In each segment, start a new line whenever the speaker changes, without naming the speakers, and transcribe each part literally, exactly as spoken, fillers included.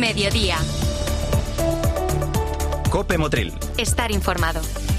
Mediodía.
COPE Motril.
Estar informado.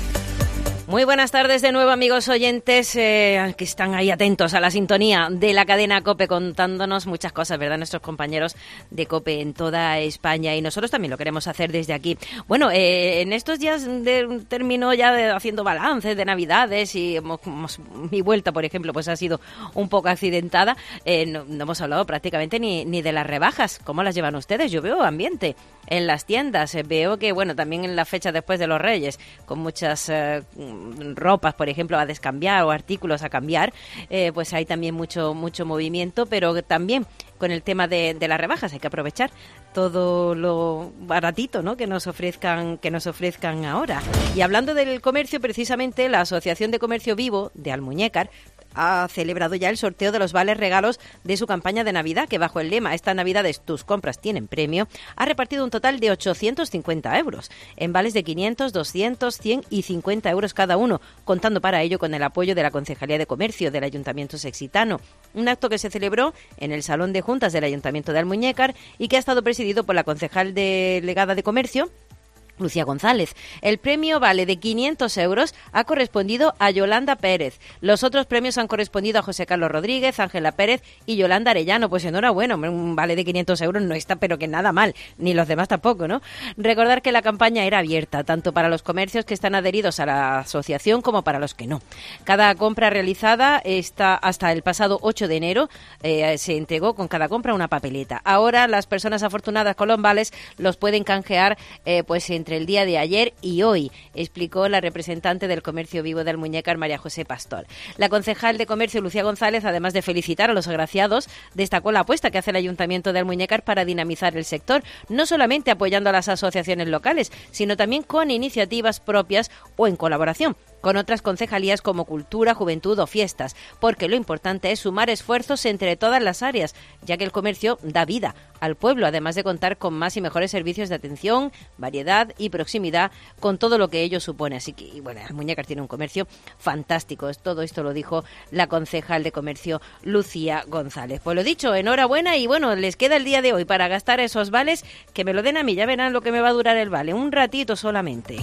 Muy buenas tardes de nuevo, amigos oyentes eh, que están ahí atentos a la sintonía de la cadena COPE, contándonos muchas cosas, ¿verdad? Nuestros compañeros de COPE en toda España, y nosotros también lo queremos hacer desde aquí. Bueno, eh, en estos días de, terminó ya de, haciendo balances de Navidades y hemos, hemos, mi vuelta, por ejemplo, pues ha sido un poco accidentada. Eh, no, no hemos hablado prácticamente ni, ni de las rebajas. ¿Cómo las llevan ustedes? Yo veo ambiente en las tiendas. Eh, veo que, bueno, también en la fecha después de los Reyes, con muchas eh, ropas, por ejemplo, a descambiar o artículos a cambiar, eh, pues hay también mucho mucho movimiento, pero también con el tema de, de las rebajas hay que aprovechar todo lo baratito, ¿no?, que nos ofrezcan que nos ofrezcan ahora. Y hablando del comercio, precisamente la Asociación de Comercio Vivo de Almuñécar ha celebrado ya el sorteo de los vales regalos de su campaña de Navidad, que bajo el lema "Esta Navidades tus compras tienen premio", ha repartido un total de ochocientos cincuenta euros, en vales de quinientos, doscientos, cien y cincuenta euros cada uno, contando para ello con el apoyo de la Concejalía de Comercio del Ayuntamiento Sexitano. Un acto que se celebró en el Salón de Juntas del Ayuntamiento de Almuñécar y que ha estado presidido por la concejal delegada de Comercio, Lucía González. El premio vale de quinientos euros, ha correspondido a Yolanda Pérez. Los otros premios han correspondido a José Carlos Rodríguez, Ángela Pérez y Yolanda Arellano. Pues enhorabuena, un vale de quinientos euros no está, pero que nada mal, ni los demás tampoco, ¿no? Recordar que la campaña era abierta, tanto para los comercios que están adheridos a la asociación como para los que no. Cada compra realizada está hasta el pasado ocho de enero, eh, se entregó con cada compra una papeleta. Ahora las personas afortunadas con los vales los pueden canjear eh, pues en entre el día de ayer y hoy, explicó la representante del Comercio Vivo de Almuñécar, María José Pastor. La concejal de Comercio, Lucía González, además de felicitar a los agraciados, destacó la apuesta que hace el Ayuntamiento de Almuñécar para dinamizar el sector, no solamente apoyando a las asociaciones locales, sino también con iniciativas propias o en colaboración con otras concejalías como Cultura, Juventud o Fiestas, porque lo importante es sumar esfuerzos entre todas las áreas, ya que el comercio da vida al pueblo, además de contar con más y mejores servicios de atención, variedad y proximidad, con todo lo que ello supone. Así que, y bueno, Almuñécar tiene un comercio fantástico. Todo esto lo dijo la concejal de Comercio, Lucía González. Pues lo dicho, enhorabuena, y bueno, les queda el día de hoy para gastar esos vales, que me lo den a mí, ya verán lo que me va a durar el vale, un ratito solamente.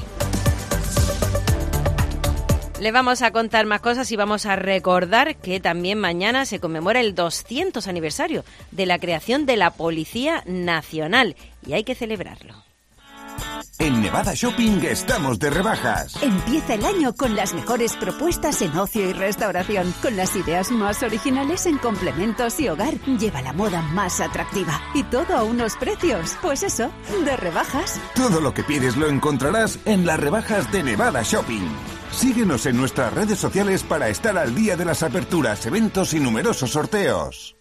Le vamos a contar más cosas y vamos a recordar que también mañana se conmemora el doscientos aniversario de la creación de la Policía Nacional y hay que celebrarlo.
En Nevada Shopping estamos de rebajas.
Empieza el año con las mejores propuestas en ocio y restauración, con las ideas más originales en complementos y hogar. Lleva la moda más atractiva y todo a unos precios, pues eso, de rebajas.
Todo lo que pides lo encontrarás en las rebajas de Nevada Shopping. Síguenos en nuestras redes sociales para estar al día de las aperturas, eventos y numerosos sorteos.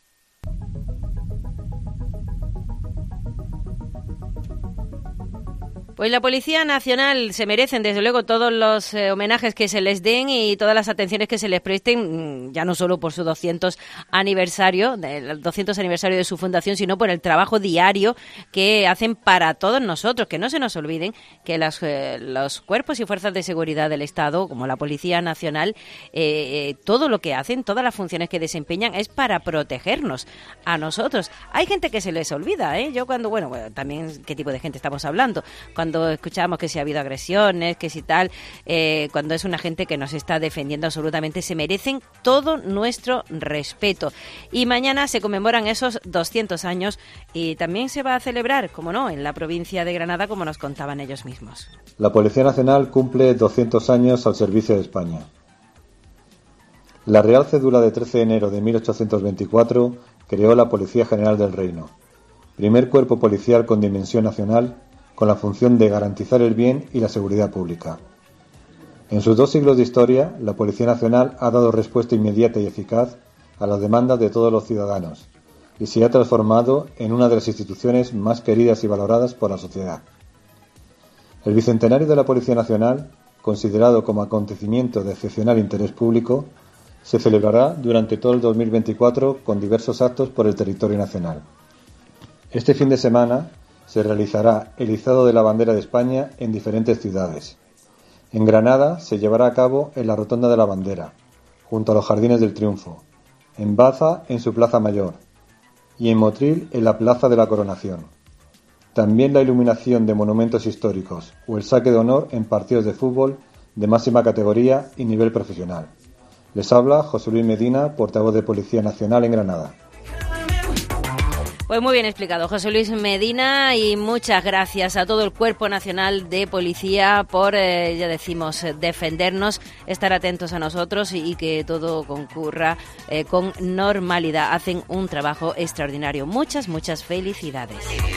Pues la Policía Nacional se merecen, desde luego, todos los eh, homenajes que se les den y todas las atenciones que se les presten, ya no solo por su doscientos aniversario, el doscientos aniversario de su fundación, sino por el trabajo diario que hacen para todos nosotros. Que no se nos olviden que las, eh, los cuerpos y fuerzas de seguridad del Estado, como la Policía Nacional, eh, eh, todo lo que hacen, todas las funciones que desempeñan es para protegernos a nosotros. Hay gente que se les olvida, ¿eh? Yo cuando, bueno, bueno también qué tipo de gente estamos hablando, cuando Cuando escuchamos que si ha habido agresiones, que si tal, eh, cuando es una gente que nos está defendiendo absolutamente, se merecen todo nuestro respeto. Y mañana se conmemoran esos doscientos años y también se va a celebrar, como no, en la provincia de Granada, como nos contaban ellos mismos.
La Policía Nacional cumple doscientos años al servicio de España. La Real Cédula de trece de enero de mil ochocientos veinticuatro creó la Policía General del Reino, primer cuerpo policial con dimensión nacional, con la función de garantizar el bien y la seguridad pública. En sus dos siglos de historia, la Policía Nacional ha dado respuesta inmediata y eficaz a las demandas de todos los ciudadanos y se ha transformado en una de las instituciones más queridas y valoradas por la sociedad. El bicentenario de la Policía Nacional, considerado como acontecimiento de excepcional interés público, se celebrará durante todo el dos mil veinticuatro con diversos actos por el territorio nacional. Este fin de semana se realizará el izado de la bandera de España en diferentes ciudades. En Granada se llevará a cabo en la Rotonda de la Bandera, junto a los Jardines del Triunfo, en Baza en su Plaza Mayor y en Motril en la Plaza de la Coronación. También la iluminación de monumentos históricos o el saque de honor en partidos de fútbol de máxima categoría y nivel profesional. Les habla José Luis Medina, portavoz de Policía Nacional en Granada.
Pues muy bien explicado, José Luis Medina, y muchas gracias a todo el Cuerpo Nacional de Policía por, eh, ya decimos, defendernos, estar atentos a nosotros y, y que todo concurra eh, con normalidad. Hacen un trabajo extraordinario. Muchas, muchas felicidades.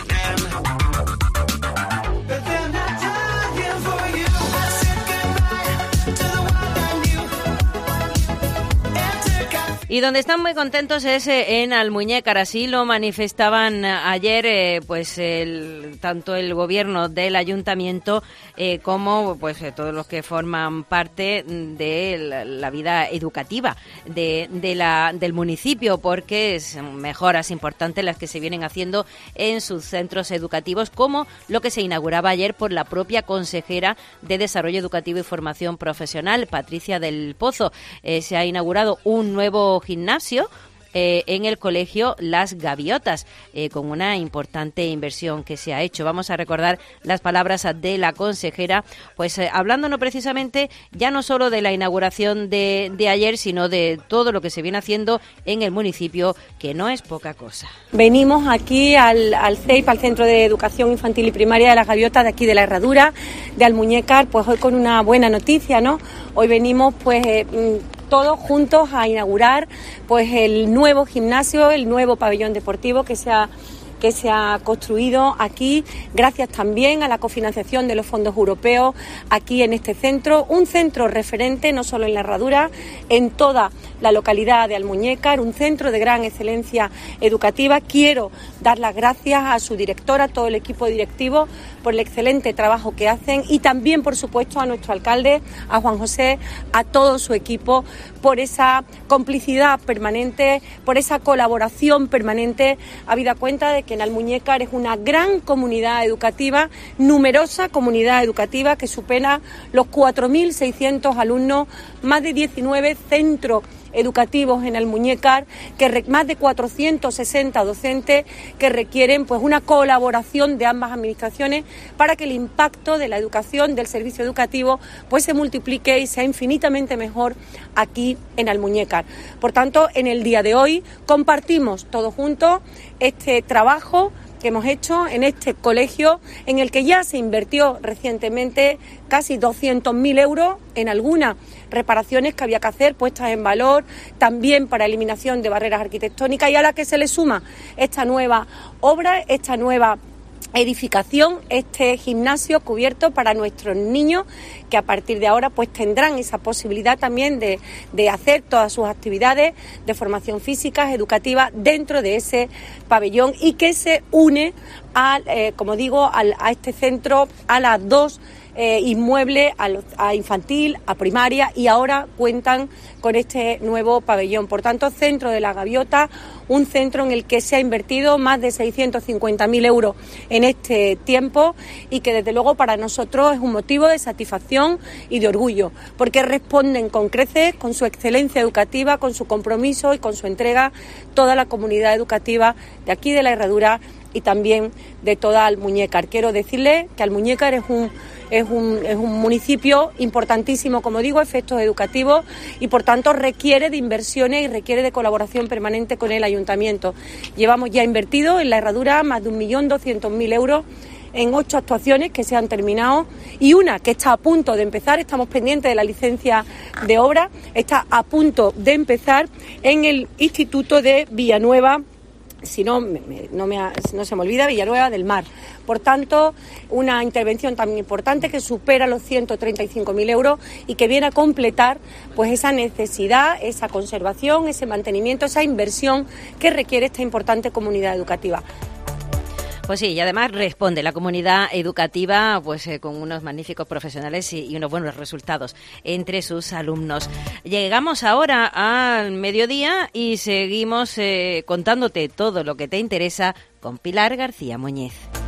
Y donde están muy contentos es en Almuñécar, así lo manifestaban ayer eh, pues el, tanto el gobierno del ayuntamiento eh, como pues todos los que forman parte de la, la vida educativa de, de la, del municipio, porque son mejoras importantes las que se vienen haciendo en sus centros educativos, como lo que se inauguraba ayer por la propia consejera de Desarrollo Educativo y Formación Profesional, Patricia del Pozo. Eh, se ha inaugurado un nuevo gimnasio eh, en el colegio Las Gaviotas, eh, con una importante inversión que se ha hecho. Vamos a recordar las palabras de la consejera, pues eh, hablándonos precisamente ya no solo de la inauguración de, de ayer, sino de todo lo que se viene haciendo en el municipio, que no es poca cosa.
Venimos aquí al, al C E I P, al Centro de Educación Infantil y Primaria de Las Gaviotas, de aquí de la Herradura, de Almuñécar, pues hoy con una buena noticia, ¿no? Hoy venimos pues eh, todos juntos a inaugurar pues el nuevo gimnasio, el nuevo pabellón deportivo que se ha que se ha construido aquí, gracias también a la cofinanciación de los fondos europeos aquí en este centro, un centro referente no solo en la Herradura, en toda la localidad de Almuñécar, un centro de gran excelencia educativa. Quiero dar las gracias a su directora, a todo el equipo directivo, por el excelente trabajo que hacen, y también, por supuesto, a nuestro alcalde, a Juan José, a todo su equipo, por esa complicidad permanente, por esa colaboración permanente, habida cuenta de que en Almuñécar es una gran comunidad educativa, numerosa comunidad educativa que supera los cuatro mil seiscientos alumnos, más de diecinueve centros educativos en Almuñécar, que re, más de cuatrocientos sesenta docentes que requieren pues una colaboración de ambas administraciones para que el impacto de la educación, del servicio educativo, pues se multiplique y sea infinitamente mejor aquí en Almuñécar. Por tanto, en el día de hoy compartimos todos juntos este trabajo que hemos hecho en este colegio, en el que ya se invirtió recientemente casi doscientos mil euros en algunas reparaciones que había que hacer, puestas en valor, también para eliminación de barreras arquitectónicas, y a la que se le suma esta nueva obra, esta nueva edificación, este gimnasio cubierto para nuestros niños, que a partir de ahora pues tendrán esa posibilidad también de, de hacer todas sus actividades de formación física, educativa, dentro de ese pabellón, y que se une a, eh, como digo, al, a este centro, a las dos Eh, inmueble, a, los, a infantil, a primaria, y ahora cuentan con este nuevo pabellón. Por tanto, Centro de la Gaviota, un centro en el que se ha invertido más de seiscientos cincuenta mil euros en este tiempo, y que desde luego para nosotros es un motivo de satisfacción y de orgullo, porque responden con creces, con su excelencia educativa, con su compromiso y con su entrega, toda la comunidad educativa de aquí de la Herradura y también de toda Almuñécar. Quiero decirles que Almuñécar es un Es un, es un municipio importantísimo, como digo, efectos educativos, y por tanto requiere de inversiones y requiere de colaboración permanente con el ayuntamiento. Llevamos ya invertido en la Herradura más de un millón doscientos mil euros en ocho actuaciones que se han terminado, y una que está a punto de empezar. Estamos pendientes de la licencia de obra, está a punto de empezar en el Instituto de Villanueva, si no, me, me, no, me, no se me olvida, Villanueva del Mar. Por tanto, una intervención también importante que supera los ciento treinta y cinco mil euros y que viene a completar pues esa necesidad, esa conservación, ese mantenimiento, esa inversión que requiere esta importante comunidad educativa.
Pues sí, y además responde la comunidad educativa pues eh, con unos magníficos profesionales y, y unos buenos resultados entre sus alumnos. Llegamos ahora al mediodía y seguimos eh, contándote todo lo que te interesa con Pilar García Muñiz.